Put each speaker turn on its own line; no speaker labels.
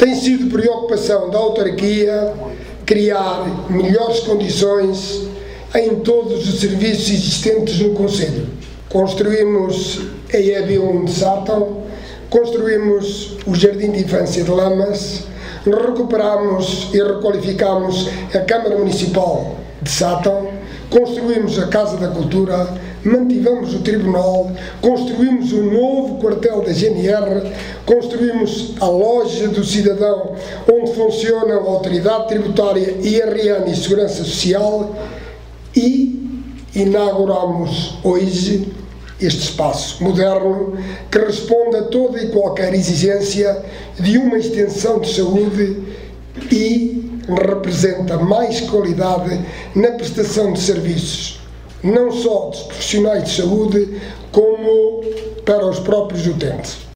Tem sido preocupação da autarquia criar melhores condições em todos os serviços existentes no concelho. Construímos a EB1 de Sátão, construímos o Jardim de Infância de Lamas, recuperamos e requalificamos a Câmara Municipal de Sátão, construímos a Casa da Cultura, mantivemos o Tribunal, construímos o novo quartel da GNR, construímos a Loja do Cidadão, onde funcionam a Autoridade Tributária, IRN e Segurança Social, e inauguramos hoje este espaço moderno que responde a toda e qualquer exigência de uma extensão de saúde e representa mais qualidade na prestação de serviços, não só dos profissionais de saúde, como para os próprios utentes.